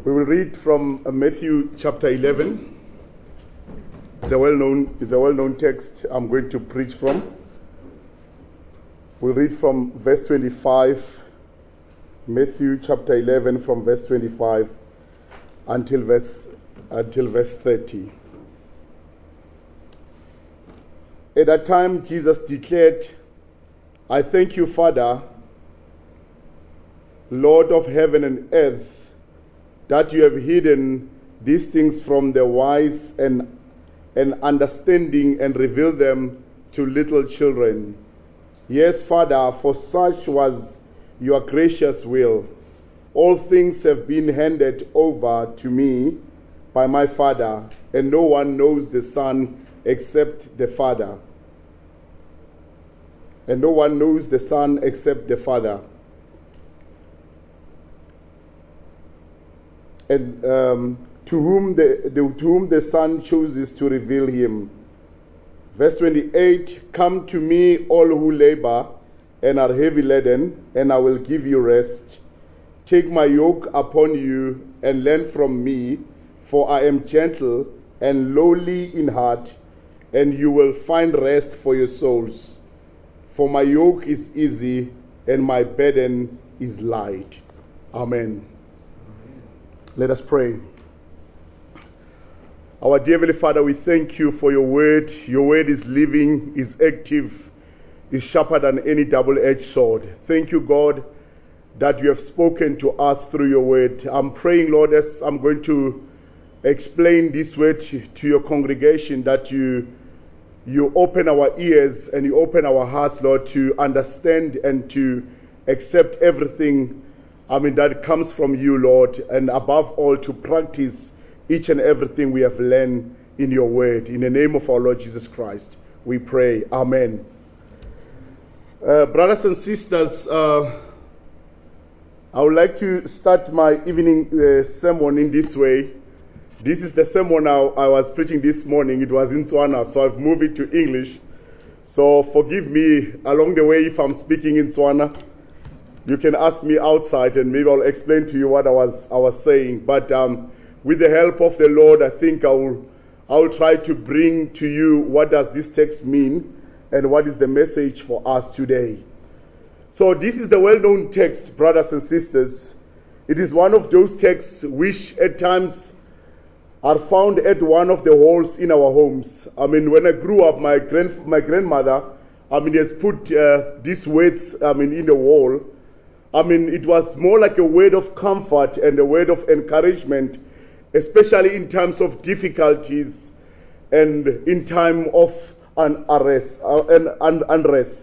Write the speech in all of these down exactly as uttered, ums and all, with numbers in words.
We will read from uh, Matthew chapter eleven. It's a well-known, it's a well-known text I'm going to preach from. We'll read from verse twenty-five, Matthew chapter eleven, from verse twenty-five until verse until verse thirty. At that time, Jesus declared, "I thank you, Father, Lord of heaven and earth, that you have hidden these things from the wise and, and understanding and revealed them to little children. Yes, Father, for such was your gracious will. All things have been handed over to me by my Father, and no one knows the Son except the Father. And no one knows the Son except the Father. And um, to whom the, the to whom the Son chooses to reveal him." Verse twenty-eight, "Come to me, all who labor and are heavy laden, and I will give you rest. Take my yoke upon you and learn from me, for I am gentle and lowly in heart, and you will find rest for your souls. For my yoke is easy and my burden is light." Amen. Let us pray. Our dear Heavenly Father, we thank you for your word. Your word is living, is active, is sharper than any double-edged sword. Thank you, God, that you have spoken to us through your word. I'm praying, Lord, as I'm going to explain this word to your congregation, that you you open our ears and you open our hearts, Lord, to understand and to accept everything I mean, that comes from you, Lord, and above all, to practice each and everything we have learned in your word. In the name of our Lord Jesus Christ, we pray. Amen. Uh, brothers and sisters, uh, I would like to start my evening uh, sermon in this way. This is the sermon I, I was preaching this morning. It was in Tswana, so I've moved it to English. So forgive me along the way if I'm speaking in Tswana. You can ask me outside and maybe I'll explain to you what I was I was saying. But um, with the help of the Lord, I think I will, I will try to bring to you what does this text mean and what is the message for us today. So this is the well-known text, brothers and sisters. It is one of those texts which at times are found at one of the walls in our homes. I mean, when I grew up, my grand, my grandmother, I mean, has put uh, these words, I mean, in the wall. I mean, it was more like a word of comfort and a word of encouragement, especially in times of difficulties and in time of an arrest, uh, an, an unrest.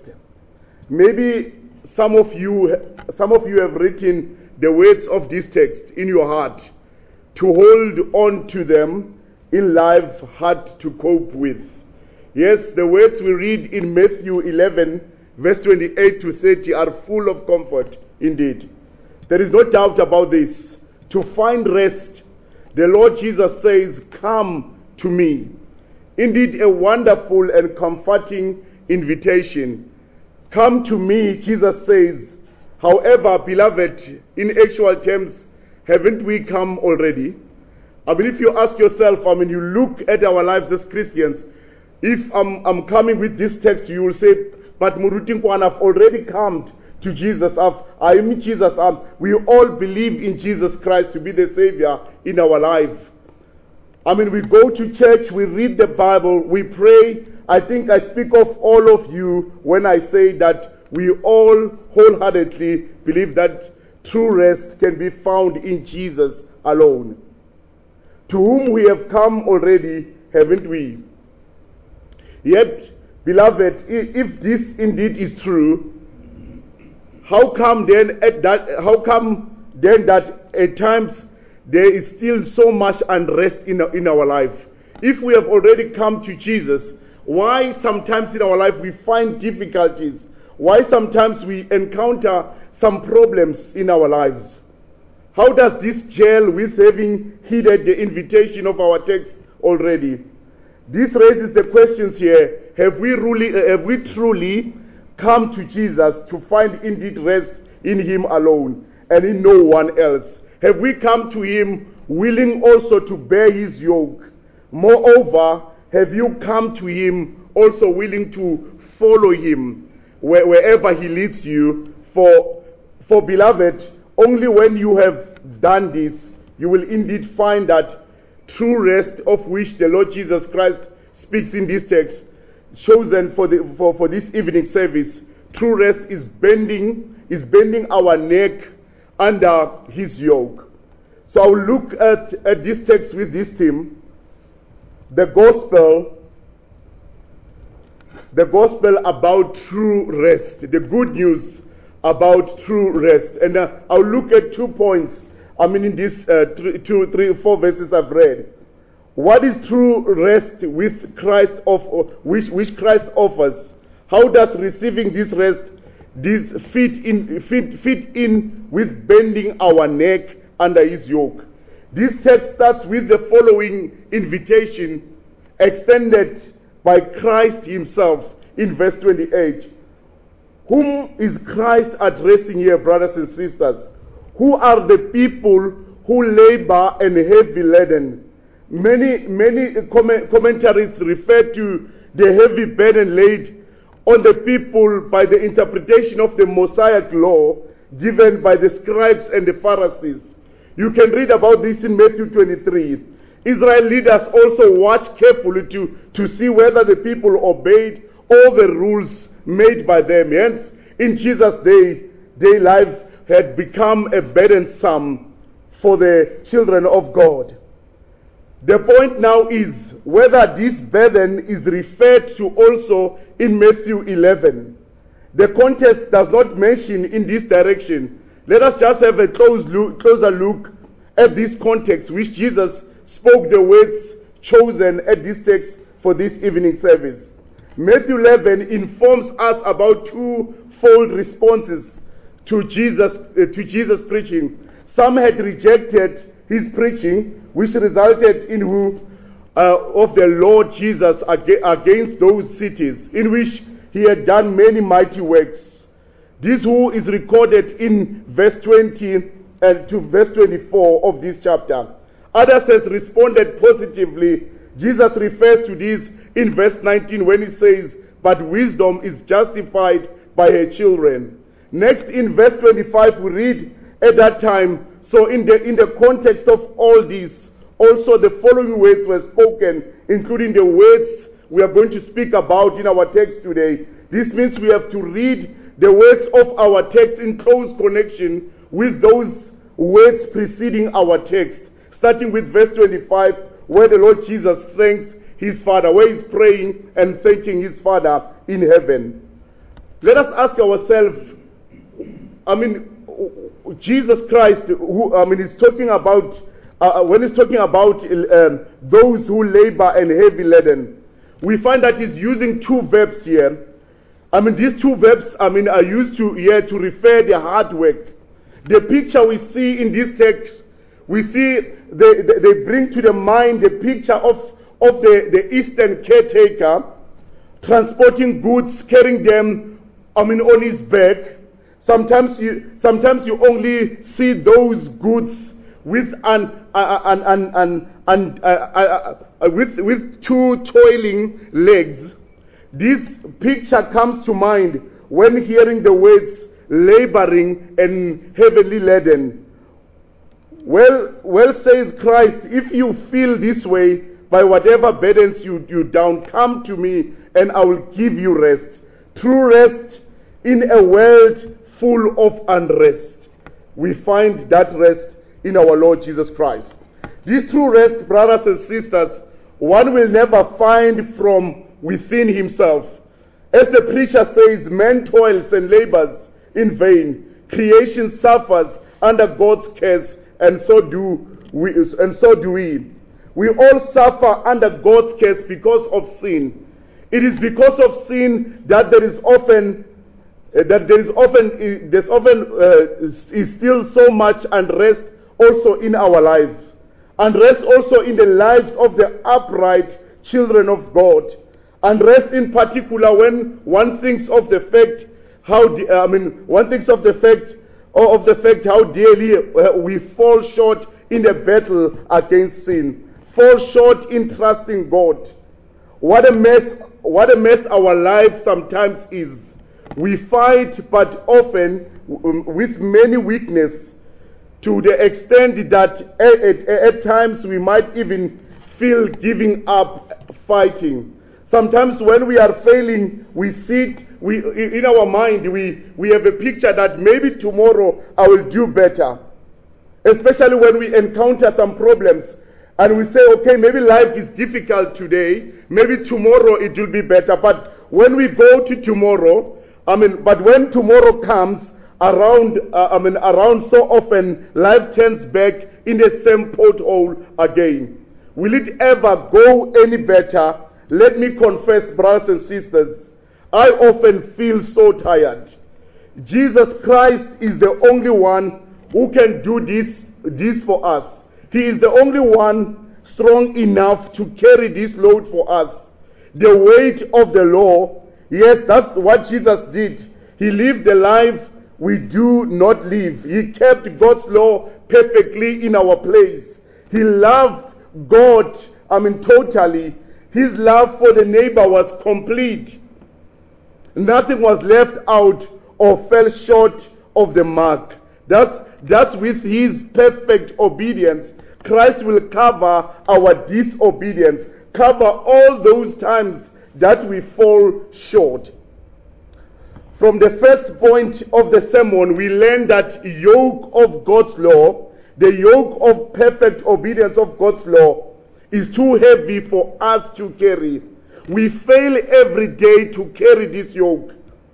Maybe some of you, some of you have written the words of this text in your heart to hold on to them in life, hard to cope with. Yes, the words we read in Matthew eleven, verse twenty-eight to thirty are full of comfort. Indeed, there is no doubt about this. To find rest, the Lord Jesus says, "Come to me." Indeed, a wonderful and comforting invitation. Come to me, Jesus says. However, beloved, in actual terms, haven't we come already? I mean, if you ask yourself, I mean, you look at our lives as Christians, if I'm, I'm coming with this text, you will say, "But Murutingkwan, I've already come to Jesus. I've, I am Jesus. I'm, we all believe in Jesus Christ to be the Savior in our life." I mean, we go to church, we read the Bible, we pray. I think I speak of all of you when I say that we all wholeheartedly believe that true rest can be found in Jesus alone. To whom we have come already, haven't we? Yet, beloved, if this indeed is true, how come then at that how come then that at times there is still so much unrest in our, in our life? If we have already come to Jesus, why sometimes in our life we find difficulties? Why sometimes we encounter some problems in our lives? How does this gel with having heeded the invitation of our text already? This raises the questions here. Have we really, have we truly come to Jesus to find indeed rest in him alone and in no one else? Have we come to him willing also to bear his yoke. Moreover, have you come to him also willing to follow him where, wherever he leads you? For, for beloved, only when you have done this, you will indeed find that true rest of which the Lord Jesus Christ speaks in this text, chosen for, the, for, for this evening service. True rest is bending, is bending our neck under his yoke. So I'll look at, at this text with this theme, the gospel, the gospel about true rest, the good news about true rest. And uh, I'll look at two points, I mean in these uh, three, two, three, four verses I've read. What is true rest with Christ of, which, which Christ offers? How does receiving this rest this fit in, fit, fit in with bending our neck under his yoke? This text starts with the following invitation extended by Christ himself in verse twenty-eight. Whom is Christ addressing here, brothers and sisters? Who are the people who labor and heavy laden? Many, many comment- commentaries refer to the heavy burden laid on the people by the interpretation of the Mosaic law given by the scribes and the Pharisees. You can read about this in Matthew twenty-three. Israel leaders also watched carefully to, to see whether the people obeyed all the rules made by them. Hence, in Jesus' day, their life had become a burdensome for the children of God. The point now is whether this burden is referred to also in Matthew eleven. The context does not mention in this direction. Let us just have a close look, closer look at this context, which Jesus spoke the words chosen at this text for this evening service. Matthew eleven informs us about two-fold responses to Jesus, uh, to Jesus' preaching. Some had rejected his preaching, which resulted in who uh, of the Lord Jesus ag- against those cities in which he had done many mighty works. This who is recorded in verse twenty and to verse twenty-four of this chapter. Others has responded positively. Jesus refers to this in verse nineteen when he says, but wisdom is justified by her children. Next in verse twenty-five we read, at that time, so in the, in the context of all this, also the following words were spoken, including the words we are going to speak about in our text today. This means we have to read the words of our text in close connection with those words preceding our text. Starting with verse twenty-five, where the Lord Jesus thanks his Father, where he's praying and thanking his Father in heaven. Let us ask ourselves, I mean, Jesus Christ, who, I mean, he's talking about, uh, when he's talking about um, those who labor and heavy laden, we find that he's using two verbs here. I mean, these two verbs, I mean, are used to here to refer the hard work. The picture we see in this text, we see they, they, they bring to the mind the picture of, of the, the Eastern caretaker transporting goods, carrying them, I mean, on his back. Sometimes you, sometimes you only see those goods with an, uh, an, an, an, an uh, uh, uh, with, with two toiling legs. This picture comes to mind when hearing the words laboring and heavily laden. Well, well says Christ, if you feel this way by whatever burdens you, you down, come to me and I will give you rest. True rest in a world full of unrest. We find that rest in our Lord Jesus Christ. This true rest, brothers and sisters, one will never find from within himself. As the preacher says, man toils and labors in vain. Creation suffers under God's curse, and so do we. And so do we. We all suffer under God's curse because of sin. It is because of sin that there is often uh, that there is often uh, there's often uh, is still so much unrest also in our lives. Unrest also in the lives of the upright children of God. Unrest in particular when one thinks of the fact how de- I mean one thinks of the fact of the fact how dearly uh, we fall short in the battle against sin, fall short in trusting God. What a mess, what a mess our life sometimes is. We fight, but often with many weakness, to the extent that at, at, at times we might even feel giving up fighting. Sometimes when we are failing, we sit, we, in our mind, we, we have a picture that maybe tomorrow I will do better. Especially when we encounter some problems and we say, okay, maybe life is difficult today, maybe tomorrow it will be better. But when we go to tomorrow, I mean, but when tomorrow comes around, uh, I mean, around so often, life turns back in the same pothole again. Will it ever go any better? Let me confess, brothers and sisters, I often feel so tired. Jesus Christ is the only one who can do this, this for us. He is the only one strong enough to carry this load for us. The weight of the law, yes, that's what Jesus did. He lived the life we do not live. He kept God's law perfectly in our place. He loved God, I mean, totally. His love for the neighbor was complete. Nothing was left out or fell short of the mark. That's, that's with his perfect obedience. Christ will cover our disobedience, cover all those times that we fall short. From the first point of the sermon, we learn that yoke of God's law, the yoke of perfect obedience of God's law, is too heavy for us to carry. We fail every day to carry this yoke.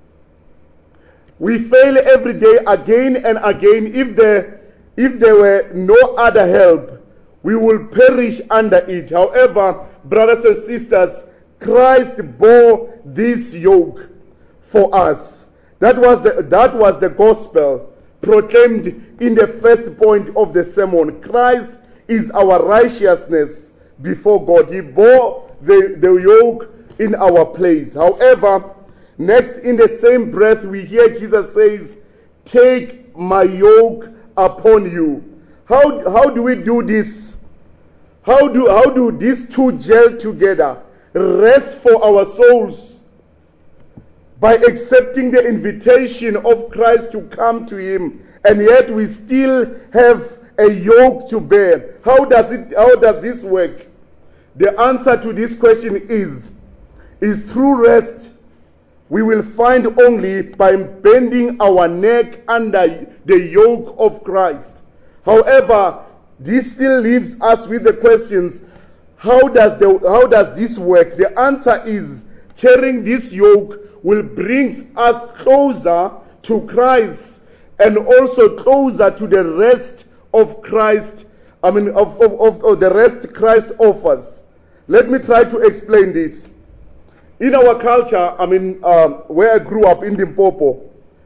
We fail every day again and again. If there, if there were no other help, we will perish under it. However, brothers and sisters, Christ bore this yoke for us. That was the, that was the gospel proclaimed in the first point of the sermon. Christ is our righteousness before God. He bore the, the yoke in our place. However, next in the same breath we hear Jesus says, take my yoke upon you. How, how do we do this? How do, how do these two gel together? Rest for our souls by accepting the invitation of Christ to come to him, and yet we still have a yoke to bear. How does it, how does this work? The answer to this question is, is true rest we will find only by bending our neck under the yoke of Christ. However, this still leaves us with the questions, how does, the, how does this work? The answer is, carrying this yoke will bring us closer to Christ and also closer to the rest of Christ, I mean, of, of, of, of the rest Christ offers. Let me try to explain this. In our culture, I mean, um, where I grew up in Limpopo,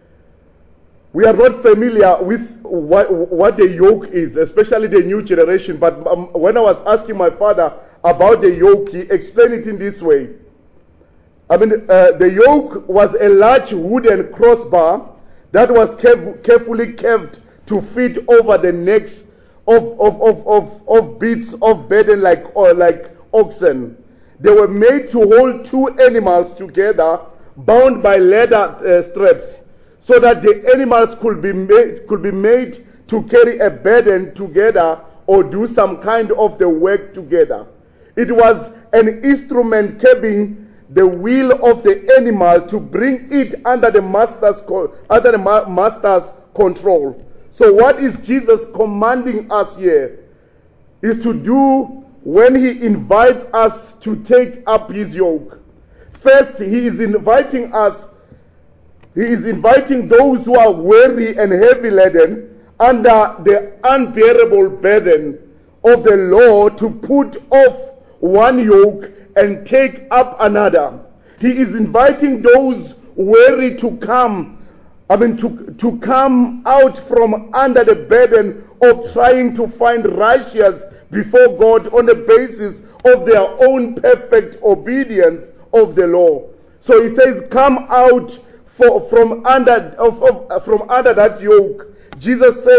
we are not familiar with what, what the yoke is, especially the new generation. But um, when I was asking my father about the yoke, he explained it in this way. I mean, uh, the yoke was a large wooden crossbar that was caref- carefully carved to fit over the necks of, of, of, of, of beasts of burden like, or like oxen. They were made to hold two animals together, bound by leather uh, straps, so that the animals could be made, could be made to carry a burden together or do some kind of the work together. It was an instrument carrying the wheel of the animal to bring it under the master's co- under the ma- master's control. So what is Jesus commanding us here is to do when he invites us to take up his yoke. First, he is inviting us, he is inviting those who are weary and heavy laden under the unbearable burden of the law to put off one yoke and take up another. He is inviting those weary to come, I mean to, to come out from under the burden of trying to find righteous before God on the basis of their own perfect obedience of the law. So he says, come out for, from under of, of, from under that yoke. Jesus says,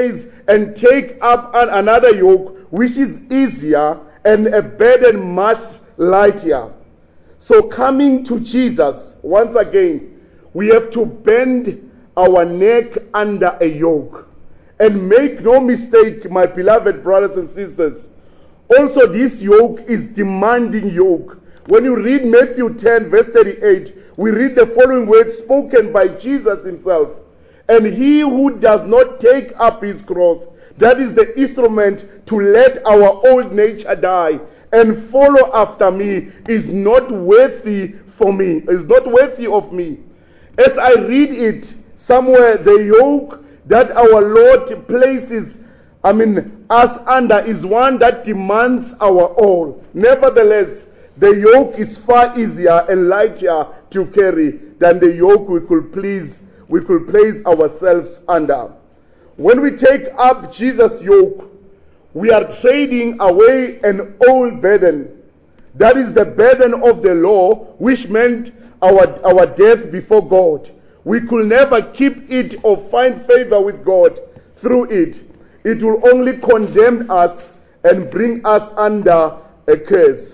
and take up an, another yoke which is easier and a burden much lighter. So coming to Jesus, once again, we have to bend our neck under a yoke. And make no mistake, my beloved brothers and sisters, also this yoke is demanding yoke. When you read Matthew ten verse thirty-eight, we read the following words spoken by Jesus himself. And he who does not take up his cross, that is the instrument to let our old nature die, and follow after me, is not worthy for me, is not worthy of me. As I read it somewhere, the yoke that our Lord places, I mean, us under is one that demands our all. Nevertheless, the yoke is far easier and lighter to carry than the yoke we could please, we could place ourselves under. When we take up Jesus' yoke, we are trading away an old burden. That is the burden of the law, which meant our, our death before God. We could never keep it or find favor with God through it. It will only condemn us and bring us under a curse.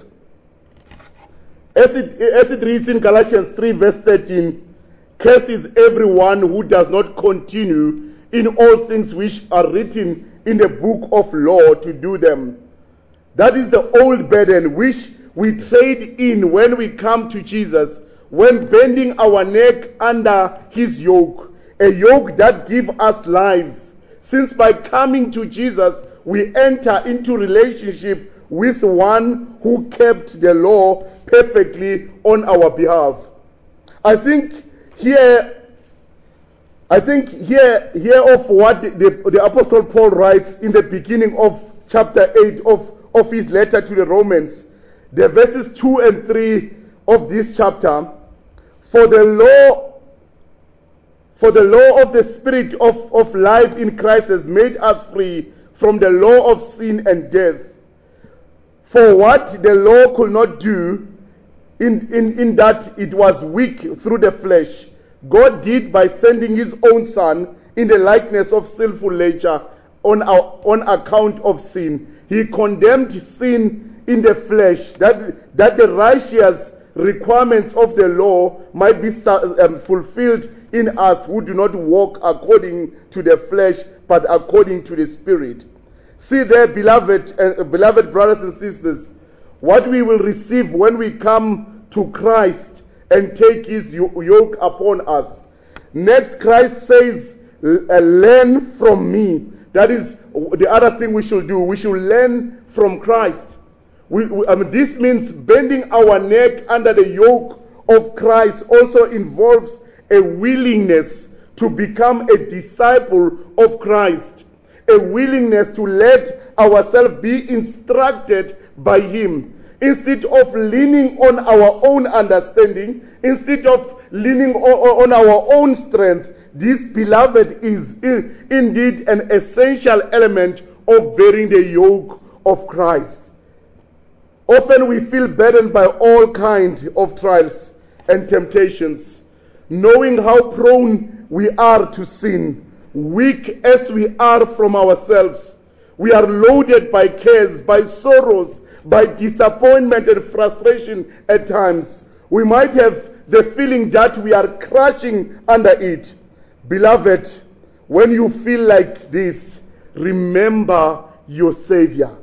As it, as it reads in Galatians three verse thirteen, cursed is everyone who does not continue in all things which are written in the book of law to do them. That is the old burden which we trade in when we come to Jesus, when bending our neck under his yoke, a yoke that gives us life. Since by coming to Jesus, we enter into relationship with one who kept the law perfectly on our behalf. I think here I think here, here of what the, the Apostle Paul writes in the beginning of chapter eight of, of his letter to the Romans, the verses two and three of this chapter. For the law, for the law of the Spirit of, of life in Christ has made us free from the law of sin and death. For what the law could not do, in, in, in that it was weak through the flesh, God did by sending his own Son in the likeness of sinful nature on, our, on account of sin. He condemned sin in the flesh, that, that the righteous requirements of the law might be um, fulfilled in us who do not walk according to the flesh, but according to the Spirit. See there, beloved, uh, beloved brothers and sisters, what we will receive when we come to Christ and take his yoke upon us. Next, Christ says, learn from me. That is the other thing we should do. We should learn from Christ. We, we, I mean, this means bending our neck under the yoke of Christ also involves a willingness to become a disciple of Christ, a willingness to let ourselves be instructed by him. Instead of leaning on our own understanding, instead of leaning on, on our own strength, this, beloved, is in, indeed an essential element of bearing the yoke of Christ. Often we feel burdened by all kinds of trials and temptations, knowing how prone we are to sin, weak as we are from ourselves. We are loaded by cares, by sorrows, by disappointment and frustration at times. We might have the feeling that we are crashing under it. Beloved, when you feel like this, remember your Savior.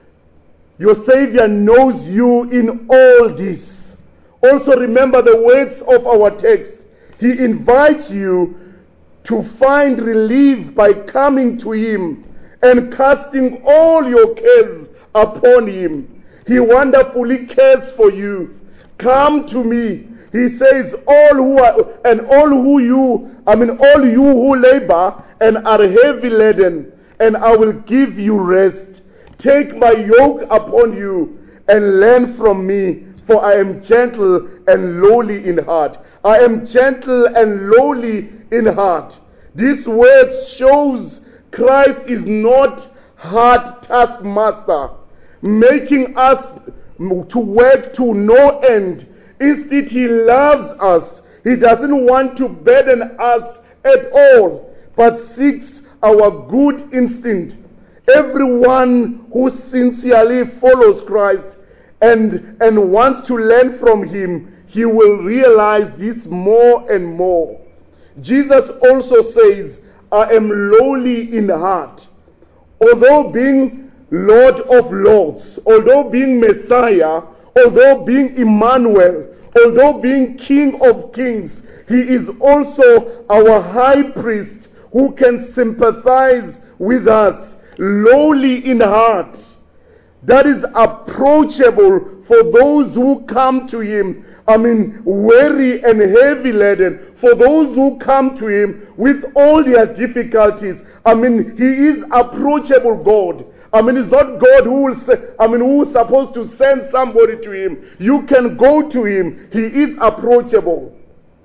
Your Savior knows you in all this. Also remember the words of our text. He invites you to find relief by coming to him and casting all your cares upon him. He wonderfully cares for you. Come to me. He says, all who are, and all who you, I mean, all you who labor and are heavy laden, and I will give you rest. Take my yoke upon you and learn from me, for I am gentle and lowly in heart. I am gentle and lowly in heart. This word shows Christ is not hard taskmaster, making us to work to no end. Instead, he loves us. He doesn't want to burden us at all, but seeks our good instinct. Everyone who sincerely follows Christ and, and wants to learn from him, he will realize this more and more. Jesus also says, I am lowly in heart. Although being Lord of Lords, although being Messiah, although being Emmanuel, although being King of Kings, he is also our high priest who can sympathize with us, lowly in heart. That is approachable for those who come to him, I mean, weary and heavy laden, for those who come to him with all their difficulties. I mean, he is approachable God. I mean, it's not God who will say, I mean, who is supposed to send somebody to him. You can go to him. He is approachable.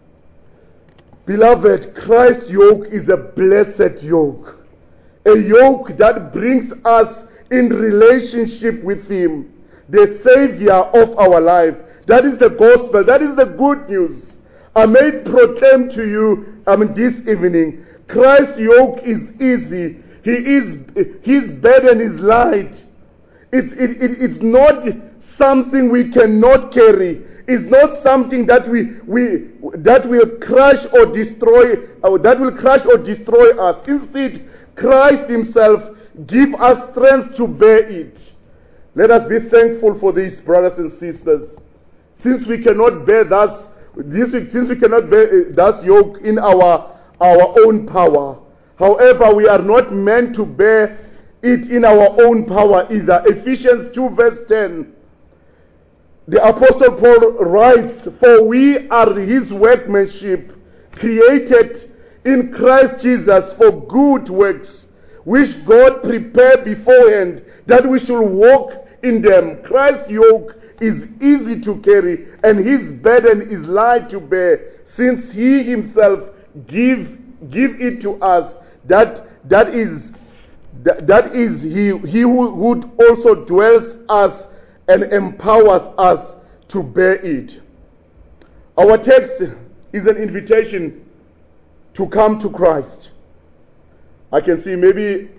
Beloved, Christ's yoke is a blessed yoke. A yoke that brings us in relationship with him, the Savior of our life. That is the gospel. That is the good news. I may proclaim to you, I mean, this evening, Christ's yoke is easy. He is, his burden is light. It, it, it, it's not something we cannot carry. It's not something that we, we that will crush or destroy, or that will crush or destroy us. Instead, Christ himself give us strength to bear it. Let us be thankful for this, brothers and sisters. Since we cannot bear thus, this, since we cannot bear thus yoke in our our own power. However, we are not meant to bear it in our own power either. Ephesians two verse ten. The Apostle Paul writes, for we are his workmanship, created in Christ Jesus for good works, which God prepared beforehand that we should walk in them. Christ's yoke is easy to carry, and his burden is light to bear, since he himself give give it to us. That that is that, that is he he who, who also dwells us and empowers us to bear it. Our text is an invitation to come to Christ. I can see maybe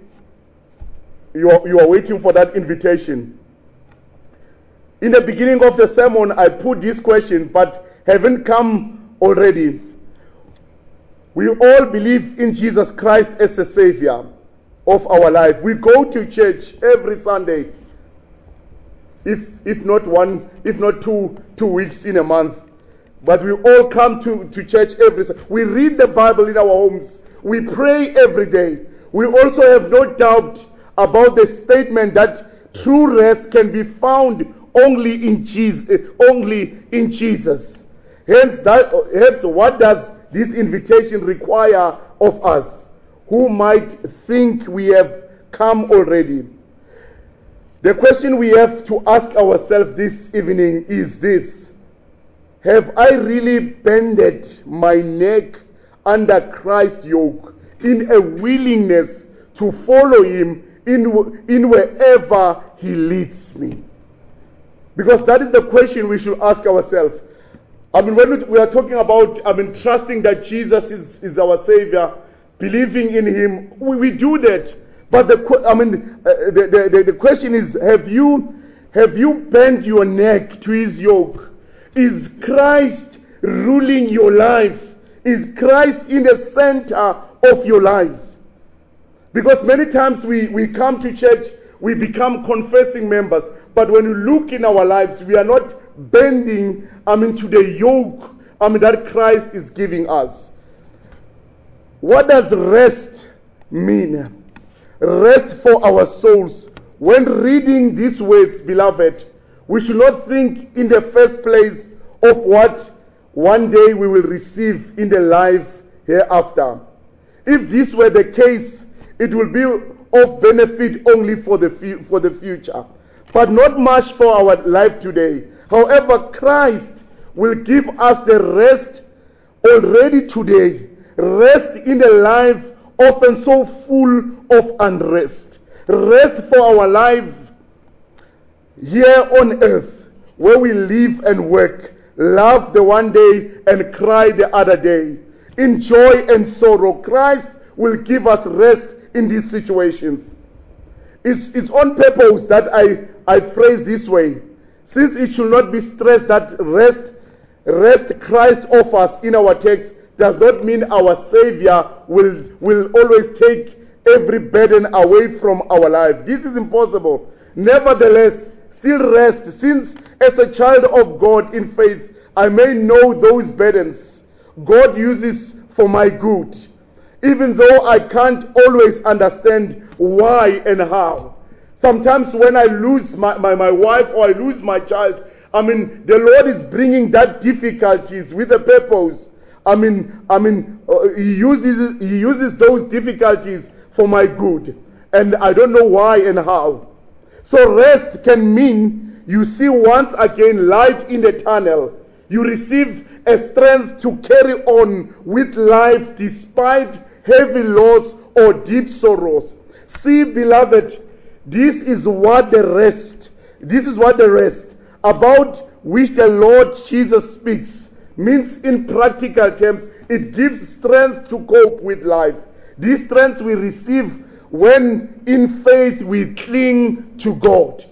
you are, you are waiting for that invitation. In the beginning of the sermon, I put this question, but haven't come already. We all believe in Jesus Christ as the Savior of our life. We go to church every Sunday, if if not one, if not two, two weeks in a month. But we all come to, to church every Sunday. We read the Bible in our homes. We pray every day. We also have no doubt about the statement that true rest can be found only in Jesus. Only in Jesus. Hence, that, hence, what does this invitation require of us, who might think we have come already? The question we have to ask ourselves this evening is this: have I really bended my neck under Christ's yoke in a willingness to follow him in, in wherever he leads me? Because that is the question we should ask ourselves. I mean, when we are talking about, I mean, trusting that Jesus is, is our Savior, believing in him, we, we do that. But the, I mean, uh, the, the, the question is, have you, have you bent your neck to his yoke? Is Christ ruling your life? Is Christ in the center of your life? Because many times we, we come to church, we become confessing members. But when you look in our lives, we are not bending, I mean, to the yoke, I mean, that Christ is giving us. What does rest mean? Rest for our souls. When reading these words, beloved, we should not think in the first place of what one day we will receive in the life hereafter. If this were the case, it will be of benefit only for the fu- for the future, but not much for our life today. However, Christ will give us the rest already today. Rest in the life often so full of unrest. Rest for our life here on earth, where we live and work, laugh the one day and cry the other day, in joy and sorrow. Christ will give us rest in these situations. It's, it's on purpose that I, I phrase this way. Since it should not be stressed that rest, rest Christ offers in our text does not mean our Savior will, will always take every burden away from our life. This is impossible. Nevertheless, still rest, since as a child of God in faith, I may know those burdens God uses for my good, even though I can't always understand why and how. Sometimes when I lose my, my, my wife or I lose my child, I mean, the Lord is bringing that difficulties with a purpose. I mean, I mean, uh, he uses he uses those difficulties for my good, and I don't know why and how. So rest can mean you see once again light in the tunnel. You receive a strength to carry on with life despite heavy loss or deep sorrows. See, beloved, this is what the rest, this is what the rest about which the Lord Jesus speaks means in practical terms. It gives strength to cope with life. This strength we receive when in faith we cling to God.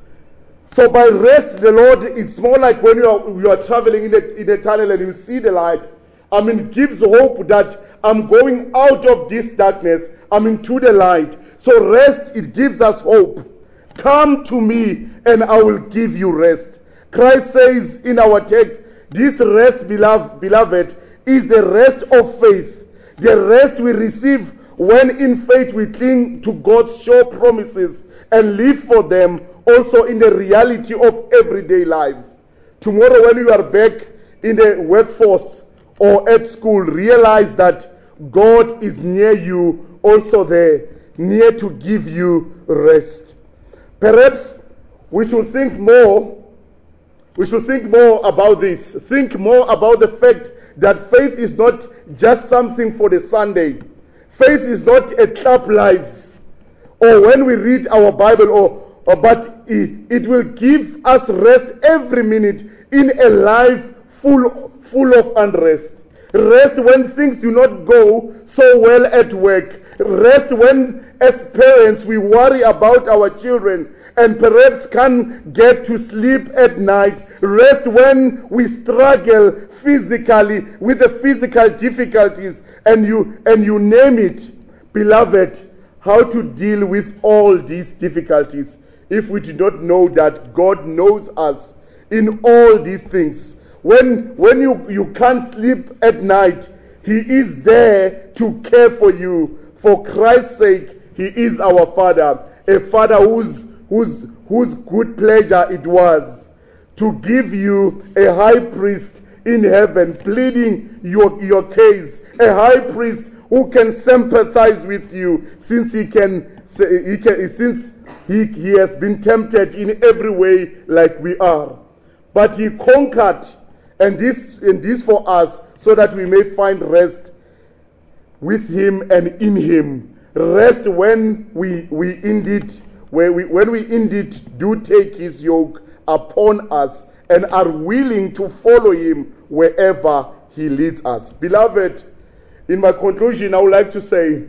So by rest, the Lord, it's more like when you are, you are traveling in the, in the tunnel and you see the light. I mean, it gives hope that I'm going out of this darkness. I'm into the light. So rest, it gives us hope. Come to me and I will give you rest. Christ says in our text, this rest, beloved, beloved, is the rest of faith. The rest we receive when in faith we cling to God's sure promises and live for them also in the reality of everyday life. Tomorrow when you are back in the workforce or at school, realize that God is near you, also there, near to give you rest. Perhaps we should think more, we should think more about this. Think more about the fact that faith is not just something for the Sunday. Faith is not a club life, or when we read our Bible, or, or but it, it will give us rest every minute in a life full, full of unrest. Rest when things do not go so well at work. Rest when, as parents, we worry about our children and perhaps can't get to sleep at night. Rest when we struggle physically with the physical difficulties, and you and you name it. Beloved, how to deal with all these difficulties if we do not know that God knows us in all these things. When when you, you can't sleep at night, He is there to care for you. For Christ's sake, He is our Father, a Father whose whose whose good pleasure it was to give you a high priest in heaven pleading your, your case, a high priest who can sympathize with you, since he can, he can since he, he has been tempted in every way like we are. But he conquered, and this and this for us, so that we may find rest with him and in him. Rest when we, we indeed when we, when we indeed do take his yoke upon us and are willing to follow him wherever he leads us. Beloved, in my conclusion, I would like to say,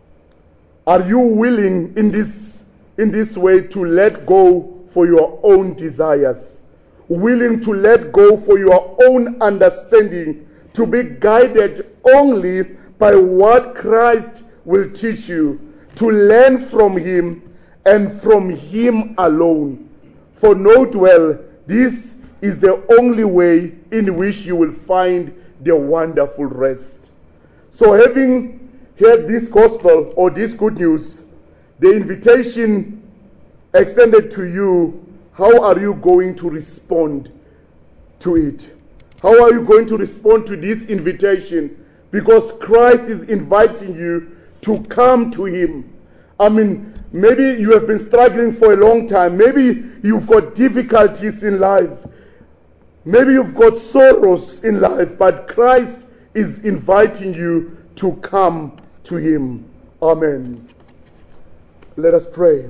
are you willing in this in this way to let go for your own desires? Willing to let go for your own understanding, to be guided only by what Christ will teach you, to learn from him and from him alone. For note well, this is the only way in which you will find the wonderful rest. So having heard this gospel or this good news, the invitation extended to you, how are you going to respond to it? How are you going to respond to this invitation? Because Christ is inviting you to come to him. I mean, maybe you have been struggling for a long time. Maybe you've got difficulties in life. Maybe you've got sorrows in life, but Christ is inviting you to come to him. Amen. Let us pray.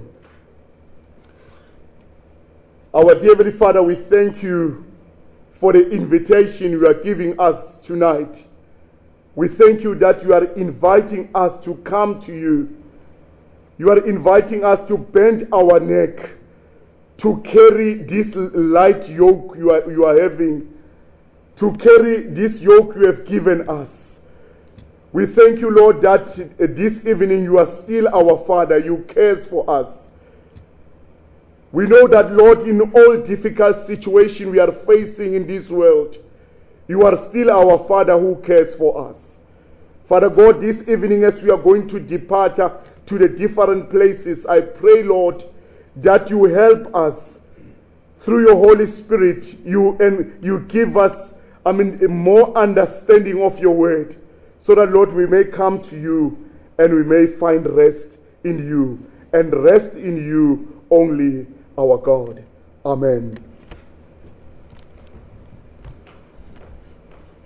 Our dear Heavenly Father, we thank you for the invitation you are giving us tonight. We thank you that you are inviting us to come to you You are inviting us to bend our neck to carry this light yoke you are, you are having, to carry this yoke you have given us. We thank you, Lord, that this evening you are still our Father. You care for us. We know that, Lord, in all difficult situations we are facing in this world, you are still our Father who cares for us. Father God, this evening as we are going to depart uh, to the different places, I pray, Lord, that you help us through your Holy Spirit. You and you give us, I mean, a more understanding of your word, so that, Lord, we may come to you and we may find rest in you, and rest in you only, our God. Amen.